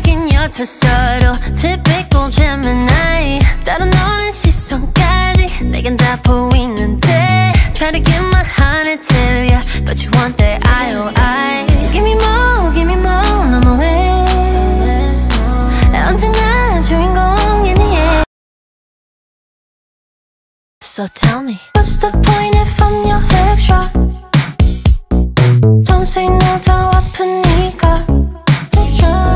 하긴 옅었어도 typical Gemini. 따로 너는 시선까지 내겐 다 보이는데 Try to give my honey to ya, but you want that IOI. Give me more, 너무 왜 언제나 주인공인 네. So tell me, what's the point if I'm your extra? Don't say no, 더 아프니까. Let's try.